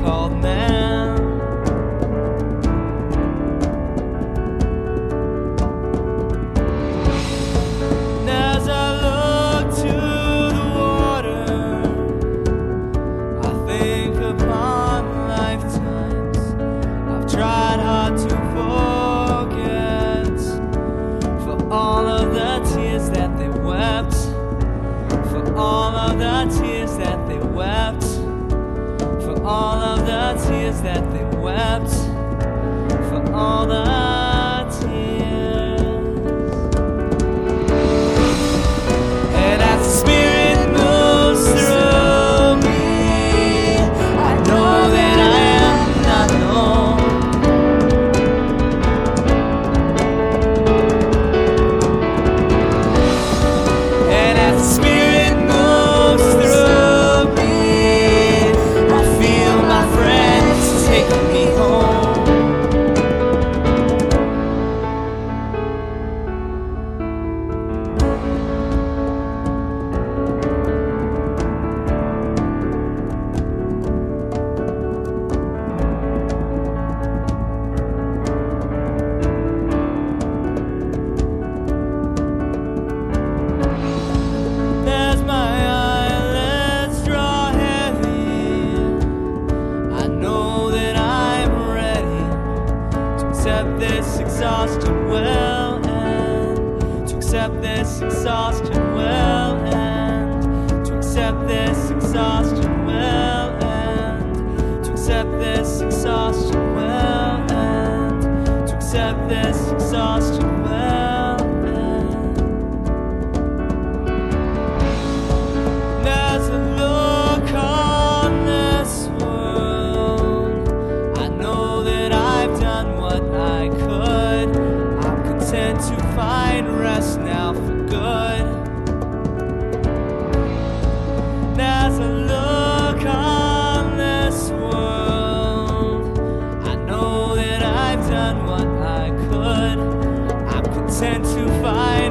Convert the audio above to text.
called man. And as I look to the water, I think upon lifetimes I've tried hard to forget, for all of the tears that they wept, for all of the tears that they wept, for all of the tears that they wept, for all the tears. And as the Spirit moves through me, I know that I am not alone. And as the Spirit moves through me, I feel my friends taking me home. As my eyelids draw heavy, I know that I'm ready to accept this exhaustion will end, to accept this exhaustion will end, to accept this exhaustion will end, to accept this exhaustion will end, to accept this exhaustion will end. As I look on this world, I know that I've done what I could. I'm content to find rest now for good. As I look on this world, I know that I've done what I could. I'm content to find